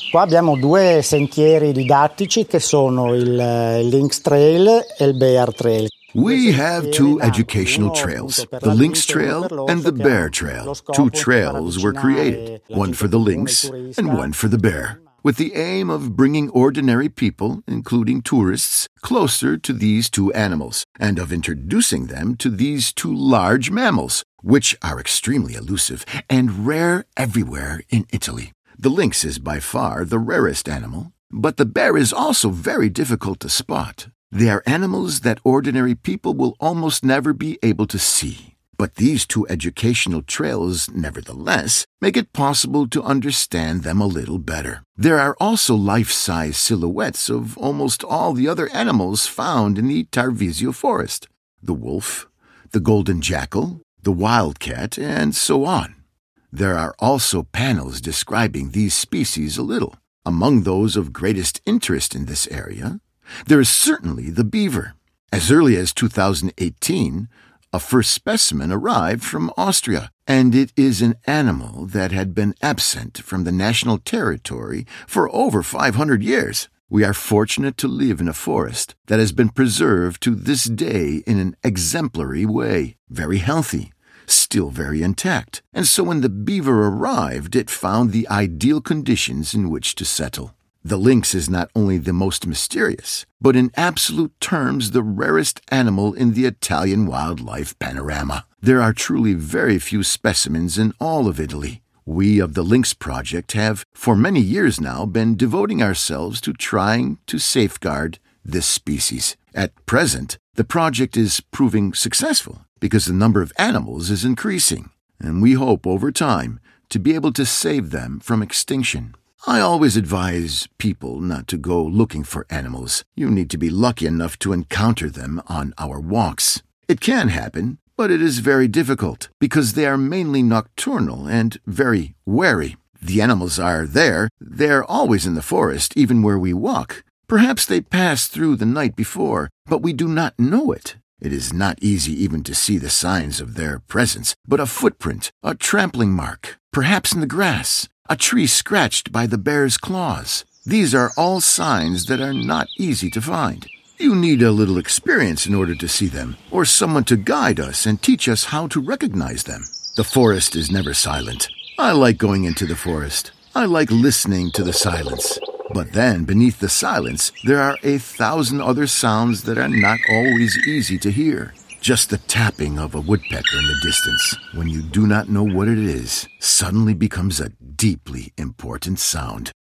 Qua abbiamo due sentieri didattici che sono il Lynx Trail e il Bear Trail. We have two educational trails, the Lynx Trail and the Bear Trail. Two trails were created, one for the lynx and one for the bear, with the aim of bringing ordinary people, including tourists, closer to these two animals, and of introducing them to these two large mammals, which are extremely elusive and rare everywhere in Italy. The lynx is by far the rarest animal, but the bear is also very difficult to spot. They are animals that ordinary people will almost never be able to see. But these two educational trails, nevertheless, make it possible to understand them a little better. There are also life-size silhouettes of almost all the other animals found in the Tarvisio forest: the wolf, the golden jackal, the wildcat, and so on. There are also panels describing these species a little. Among those of greatest interest in this area, there is certainly the beaver. As early as 2018, a first specimen arrived from Austria, and it is an animal that had been absent from the national territory for over 500 years. We are fortunate to live in a forest that has been preserved to this day in an exemplary way, very healthy, still very intact, and so when the beaver arrived, it found the ideal conditions in which to settle. The lynx is not only the most mysterious, but in absolute terms the rarest animal in the Italian wildlife panorama. There are truly very few specimens in all of Italy. We of the Lynx Project have, for many years now, been devoting ourselves to trying to safeguard this species. At present, the project is proving successful because the number of animals is increasing, and we hope over time to be able to save them from extinction. I always advise people not to go looking for animals. You need to be lucky enough to encounter them on our walks. It can happen, but it is very difficult because they are mainly nocturnal and very wary. The animals are there. They're always in the forest, even where we walk. Perhaps they passed through the night before, but we do not know it. It is not easy even to see the signs of their presence, but a footprint, a trampling mark, perhaps in the grass, a tree scratched by the bear's claws. These are all signs that are not easy to find. You need a little experience in order to see them, or someone to guide us and teach us how to recognize them. The forest is never silent. I like going into the forest. I like listening to the silence. But then, beneath the silence, there are 1,000 other sounds that are not always easy to hear. Just the tapping of a woodpecker in the distance, when you do not know what it is, suddenly becomes a deeply important sound.